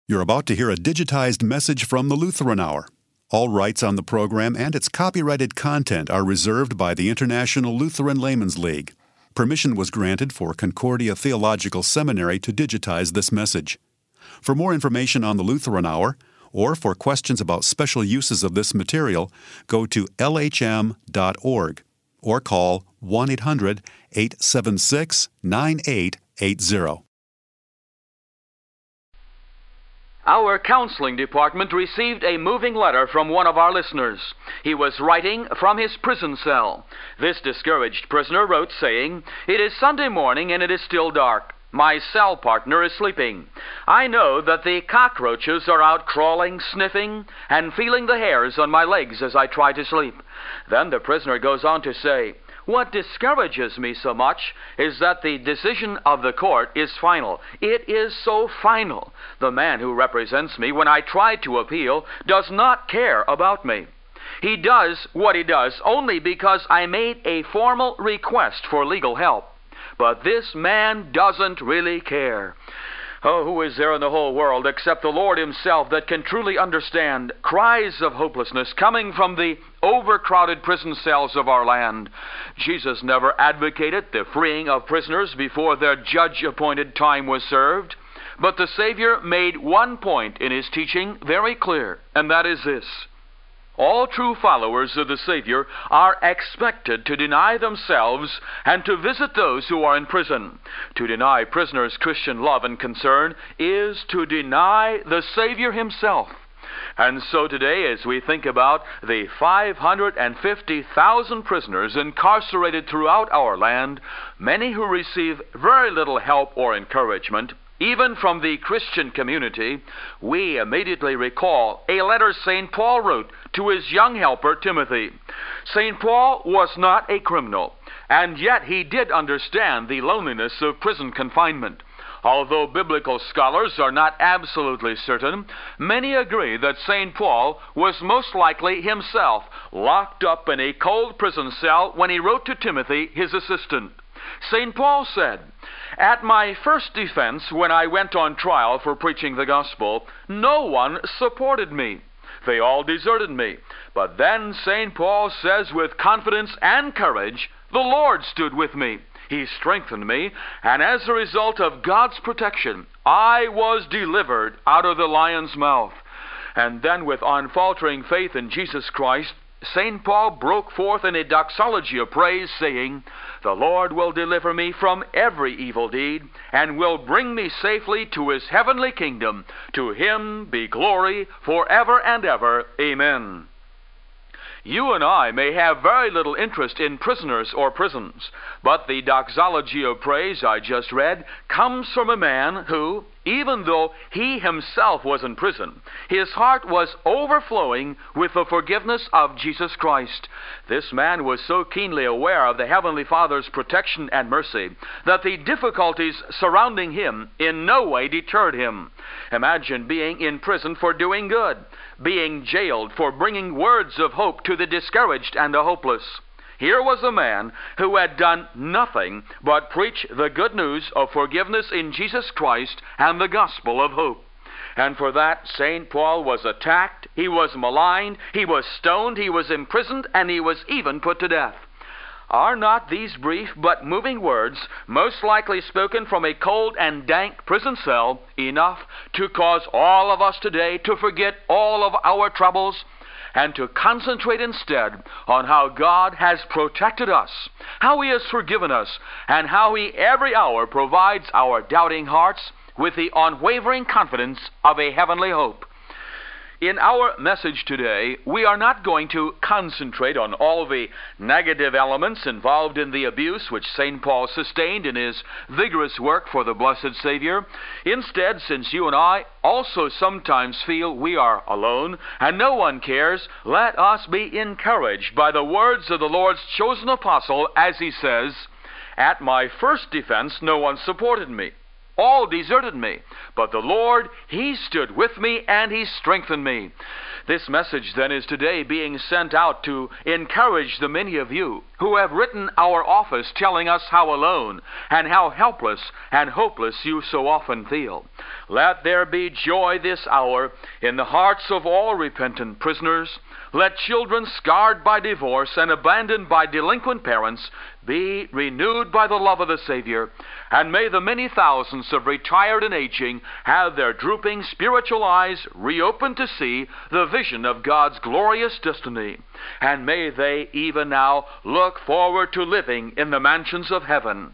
You're about to hear a digitized message from the Lutheran Hour. All rights on the program and its copyrighted content are reserved by the International Lutheran Laymen's League. Permission was granted for Concordia Theological Seminary to digitize this message. For more information on the Lutheran Hour, or for questions about special uses of this material, go to lhm.org or call 1-800-876-9880. Our counseling department received a moving letter from one of our listeners. He was writing from his prison cell. This discouraged prisoner wrote saying, "It is Sunday morning and it is still dark. My cell partner is sleeping. I know that the cockroaches are out crawling, sniffing, and feeling the hairs on my legs as I try to sleep." Then the prisoner goes on to say, "What discourages me so much is that the decision of the court is final. It is so final. The man who represents me when I try to appeal does not care about me. He does what he does only because I made a formal request for legal help. But this man doesn't really care." Oh, who is there in the whole world except the Lord himself that can truly understand cries of hopelessness coming from the overcrowded prison cells of our land? Jesus never advocated the freeing of prisoners before their judge-appointed time was served. But the Savior made one point in his teaching very clear, and that is this: all true followers of the Savior are expected to deny themselves and to visit those who are in prison. To deny prisoners Christian love and concern is to deny the Savior himself. And so today, as we think about the 550,000 prisoners incarcerated throughout our land, many who receive very little help or encouragement, even from the Christian community, we immediately recall a letter St. Paul wrote to his young helper Timothy. St. Paul was not a criminal, and yet he did understand the loneliness of prison confinement. Although biblical scholars are not absolutely certain, many agree that St. Paul was most likely himself locked up in a cold prison cell when he wrote to Timothy, his assistant. St. Paul said, "At my first defense, when I went on trial for preaching the gospel, no one supported me. They all deserted me. But then St. Paul says with confidence and courage, the Lord stood with me. He strengthened me, and as a result of God's protection, I was delivered out of the lion's mouth." And then with unfaltering faith in Jesus Christ, St. Paul broke forth in a doxology of praise, saying, "The Lord will deliver me from every evil deed, and will bring me safely to his heavenly kingdom. To him be glory forever and ever. Amen." You and I may have very little interest in prisoners or prisons, but the doxology of praise I just read comes from a man who, even though he himself was in prison, his heart was overflowing with the forgiveness of Jesus Christ. This man was so keenly aware of the Heavenly Father's protection and mercy that the difficulties surrounding him in no way deterred him. Imagine being in prison for doing good, being jailed for bringing words of hope to the discouraged and the hopeless. Here was a man who had done nothing but preach the good news of forgiveness in Jesus Christ and the gospel of hope. And for that, St. Paul was attacked, he was maligned, he was stoned, he was imprisoned, and he was even put to death. Are not these brief but moving words, most likely spoken from a cold and dank prison cell, enough to cause all of us today to forget all of our troubles and to concentrate instead on how God has protected us, how he has forgiven us, and how he every hour provides our doubting hearts with the unwavering confidence of a heavenly hope? In our message today, we are not going to concentrate on all the negative elements involved in the abuse which St. Paul sustained in his vigorous work for the blessed Savior. Instead, since you and I also sometimes feel we are alone and no one cares, let us be encouraged by the words of the Lord's chosen apostle as he says, "At my first defense no one supported me. all deserted me. But the Lord, He stood with me, and He strengthened me. This message, then, is today being sent out to encourage the many of you who have written our office telling us how alone and how helpless and hopeless you so often feel. Let there be joy this hour in the hearts of all repentant prisoners. Let children scarred by divorce and abandoned by delinquent parents be renewed by the love of the Savior. And may the many thousands of retired and aging have their drooping spiritual eyes reopened to see the vision of God's glorious destiny. And may they even now look forward to living in the mansions of heaven.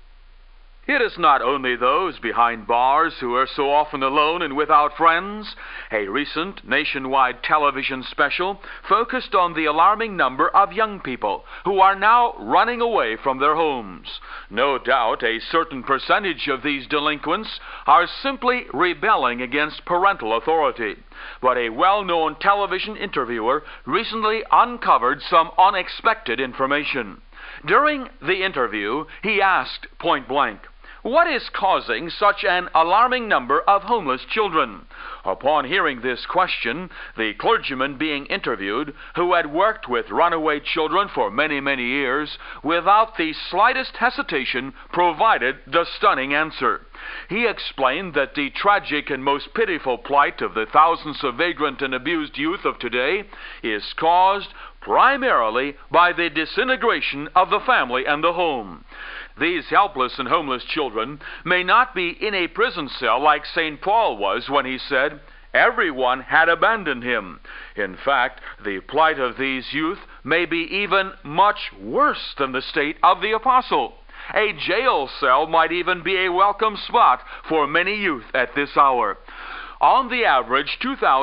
It is not only those behind bars who are so often alone and without friends. A recent nationwide television special focused on the alarming number of young people who are now running away from their homes. No doubt a certain percentage of these delinquents are simply rebelling against parental authority. But a well-known television interviewer recently uncovered some unexpected information. During the interview, he asked point blank, "What is causing such an alarming number of homeless children?" Upon hearing this question, the clergyman being interviewed, who had worked with runaway children for many, many years, without the slightest hesitation provided the stunning answer. He explained that the tragic and most pitiful plight of the thousands of vagrant and abused youth of today is caused primarily by the disintegration of the family and the home. These helpless and homeless children may not be in a prison cell like St. Paul was when he said, "Everyone had abandoned him." In fact, the plight of these youth may be even much worse than the state of the apostle. A jail cell might even be a welcome spot for many youth at this hour. On the average,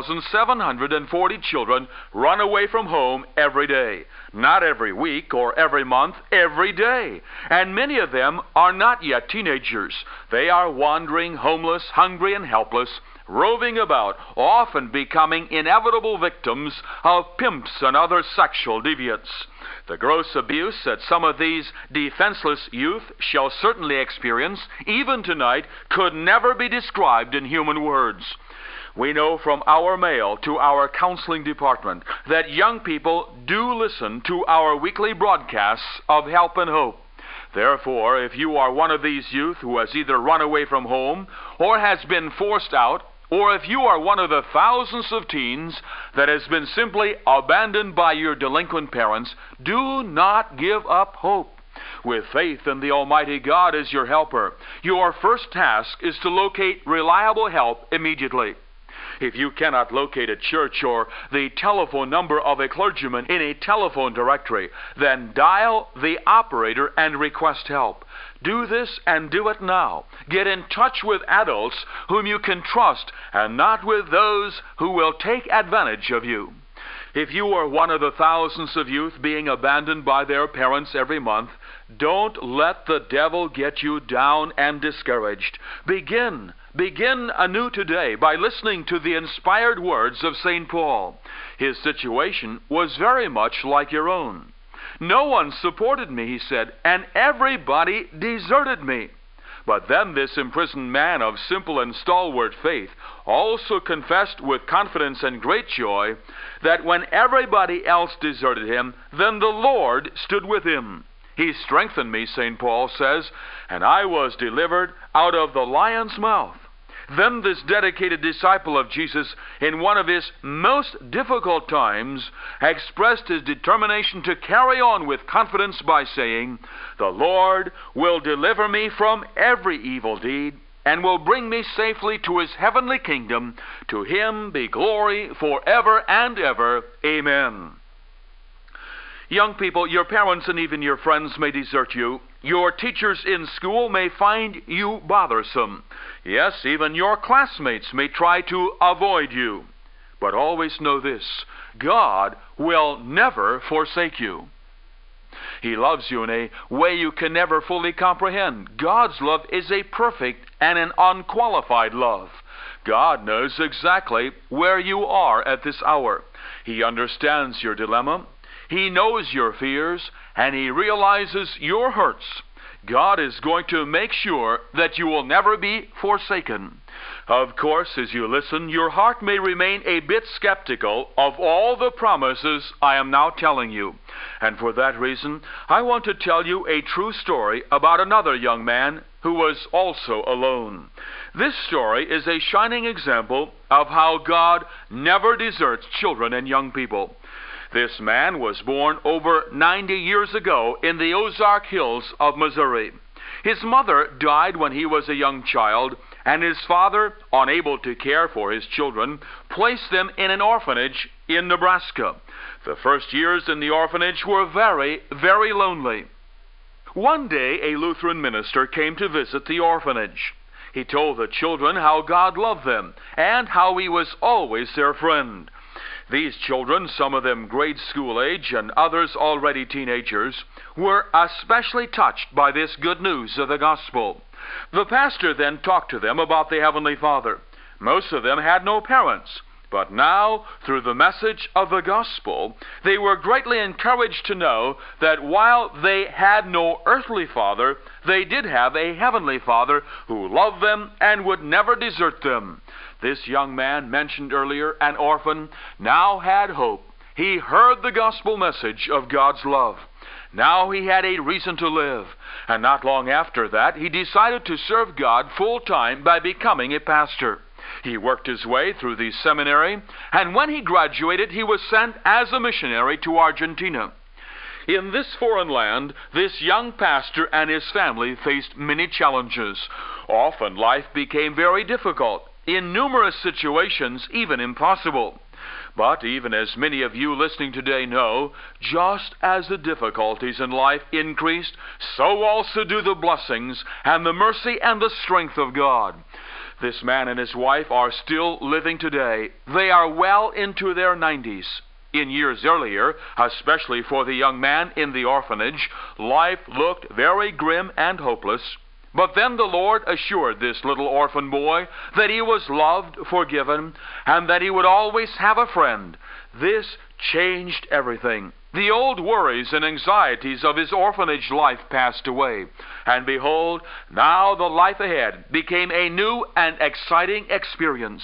2,740 children run away from home every day. Not every week or every month, every day. And many of them are not yet teenagers. They are wandering, homeless, hungry, and helpless, roving about, often becoming inevitable victims of pimps and other sexual deviants. The gross abuse that some of these defenseless youth shall certainly experience, even tonight, could never be described in human words. We know from our mail to our counseling department that young people do listen to our weekly broadcasts of help and hope. Therefore, if you are one of these youth who has either run away from home or has been forced out, or if you are one of the thousands of teens that has been simply abandoned by your delinquent parents, do not give up hope. With faith in the Almighty God as your helper, your first task is to locate reliable help immediately. If you cannot locate a church or the telephone number of a clergyman in a telephone directory, then dial the operator and request help. Do this and do it now. Get in touch with adults whom you can trust and not with those who will take advantage of you. If you are one of the thousands of youth being abandoned by their parents every month, don't let the devil get you down and discouraged. Begin anew today by listening to the inspired words of St. Paul. His situation was very much like your own. "No one supported me," he said, "and everybody deserted me." But then this imprisoned man of simple and stalwart faith also confessed with confidence and great joy that when everybody else deserted him, then the Lord stood with him. "He strengthened me," St. Paul says, "and I was delivered out of the lion's mouth." Then this dedicated disciple of Jesus, in one of his most difficult times, expressed his determination to carry on with confidence by saying, "The Lord will deliver me from every evil deed and will bring me safely to His heavenly kingdom. To Him be glory forever and ever. Amen." Young people, your parents and even your friends may desert you. Your teachers in school may find you bothersome. Yes, even your classmates may try to avoid you. But always know this: God will never forsake you. He loves you in a way you can never fully comprehend. God's love is a perfect and an unqualified love. God knows exactly where you are at this hour. He understands your dilemma. He knows your fears, and He realizes your hurts. God is going to make sure that you will never be forsaken. Of course, as you listen, your heart may remain a bit skeptical of all the promises I am now telling you. And for that reason, I want to tell you a true story about another young man who was also alone. This story is a shining example of how God never deserts children and young people. This man was born over 90 years ago in the Ozark Hills of Missouri. His mother died when he was a young child, and his father, unable to care for his children, placed them in an orphanage in Nebraska. The first years in the orphanage were very, very lonely. One day, a Lutheran minister came to visit the orphanage. He told the children how God loved them and how he was always their friend. These children, some of them grade school age and others already teenagers, were especially touched by this good news of the gospel. The pastor then talked to them about the Heavenly Father. Most of them had no parents, but now, through the message of the gospel, they were greatly encouraged to know that while they had no earthly father, they did have a heavenly Father who loved them and would never desert them. This young man, mentioned earlier, an orphan, now had hope. He heard the gospel message of God's love. Now he had a reason to live. And not long after that, he decided to serve God full-time by becoming a pastor. He worked his way through the seminary, and when he graduated, he was sent as a missionary to Argentina. In this foreign land, this young pastor and his family faced many challenges. Often life became very difficult. In numerous situations, even impossible. But even as many of you listening today know, just as the difficulties in life increased, so also do the blessings and the mercy and the strength of God. This man and his wife are still living today. They are well into their 90s. In years earlier, especially for the young man in the orphanage, life looked very grim and hopeless. But then the Lord assured this little orphan boy that he was loved, forgiven, and that he would always have a friend. This changed everything. The old worries and anxieties of his orphanage life passed away. And behold, now the life ahead became a new and exciting experience.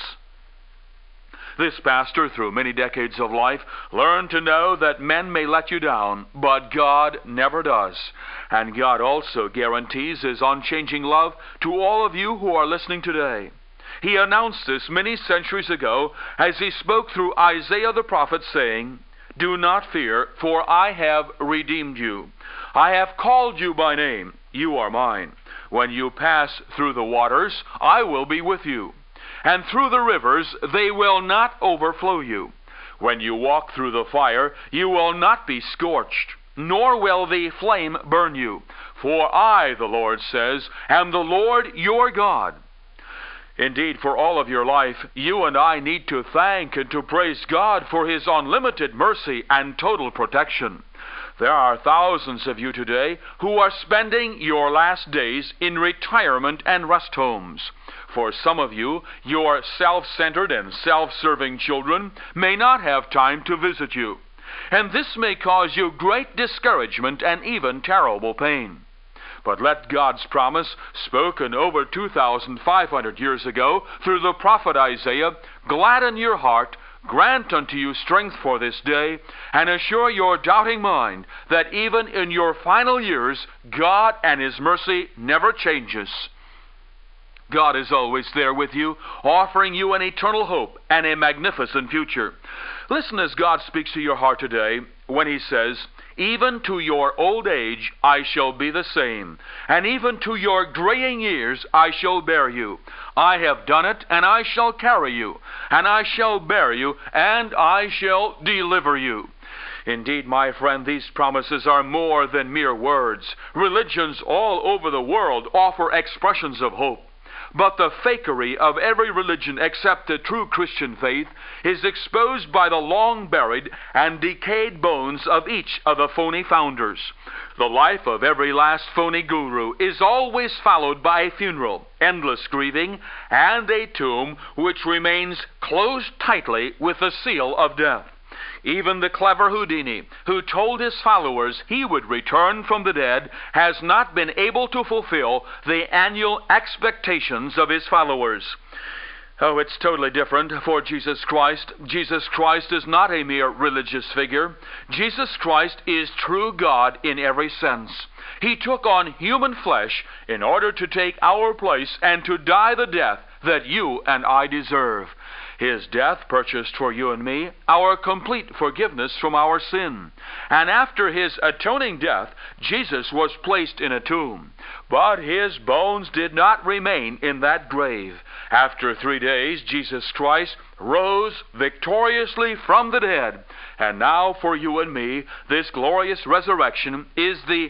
This pastor, through many decades of life, learned to know that men may let you down, but God never does. And God also guarantees His unchanging love to all of you who are listening today. He announced this many centuries ago as He spoke through Isaiah the prophet, saying, "Do not fear, for I have redeemed you. I have called you by name. You are mine. When you pass through the waters, I will be with you. And through the rivers, they will not overflow you. When you walk through the fire, you will not be scorched, nor will the flame burn you. For I, the Lord says, am the Lord your God." Indeed, for all of your life, you and I need to thank and to praise God for His unlimited mercy and total protection. There are thousands of you today who are spending your last days in retirement and rest homes. For some of you, your self-centered and self-serving children may not have time to visit you. And this may cause you great discouragement and even terrible pain. But let God's promise, spoken over 2,500 years ago through the prophet Isaiah, gladden your heart, grant unto you strength for this day, and assure your doubting mind that even in your final years, God and His mercy never changes. God is always there with you, offering you an eternal hope and a magnificent future. Listen as God speaks to your heart today when He says, "Even to your old age I shall be the same, and even to your graying years I shall bear you. I have done it, and I shall carry you, and I shall bear you, and I shall deliver you." Indeed, my friend, these promises are more than mere words. Religions all over the world offer expressions of hope. But the fakery of every religion except the true Christian faith is exposed by the long-buried and decayed bones of each of the phony founders. The life of every last phony guru is always followed by a funeral, endless grieving, and a tomb which remains closed tightly with the seal of death. Even the clever Houdini, who told his followers he would return from the dead, has not been able to fulfill the annual expectations of his followers. Oh, it's totally different for Jesus Christ. Jesus Christ is not a mere religious figure. Jesus Christ is true God in every sense. He took on human flesh in order to take our place and to die the death that you and I deserve. His death purchased for you and me our complete forgiveness from our sin. And after his atoning death, Jesus was placed in a tomb. But his bones did not remain in that grave. After 3 days, Jesus Christ rose victoriously from the dead. And now for you and me, this glorious resurrection is the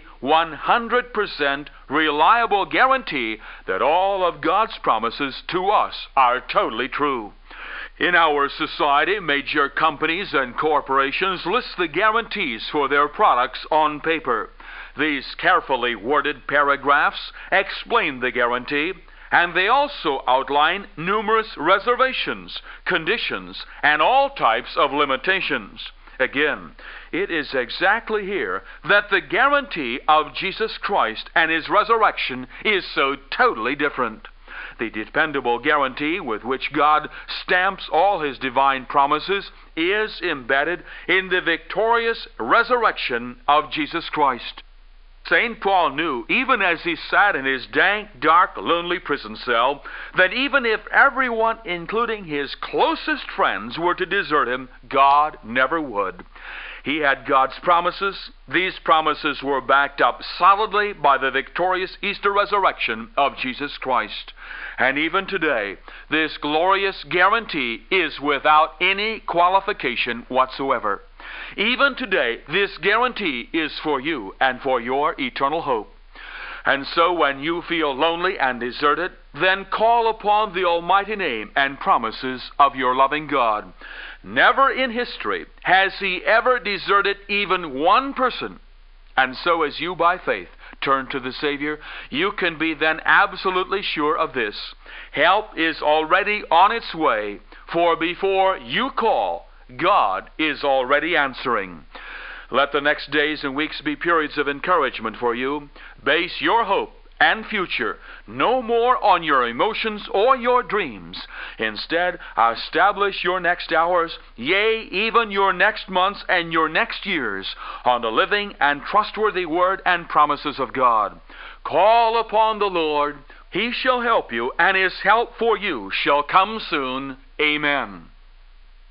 100% reliable guarantee that all of God's promises to us are totally true. In our society, major companies and corporations list the guarantees for their products on paper. These carefully worded paragraphs explain the guarantee, and they also outline numerous reservations, conditions, and all types of limitations. Again, it is exactly here that the guarantee of Jesus Christ and his resurrection is so totally different. The dependable guarantee with which God stamps all his divine promises is embedded in the victorious resurrection of Jesus Christ. St. Paul knew, even as he sat in his dank, dark, lonely prison cell, that even if everyone, including his closest friends, were to desert him, God never would. He had God's promises. These promises were backed up solidly by the victorious Easter resurrection of Jesus Christ. And even today, this glorious guarantee is without any qualification whatsoever. Even today, this guarantee is for you and for your eternal hope. And so when you feel lonely and deserted, then call upon the almighty name and promises of your loving God. Never in history has he ever deserted even one person. And so as you by faith turn to the Savior, you can be then absolutely sure of this: help is already on its way, for before you call, God is already answering. Let the next days and weeks be periods of encouragement for you. Base your hope and future no more on your emotions or your dreams. Instead, establish your next hours, yea, even your next months and your next years, on the living and trustworthy word and promises of God. Call upon the Lord. He shall help you, and his help for you shall come soon. Amen.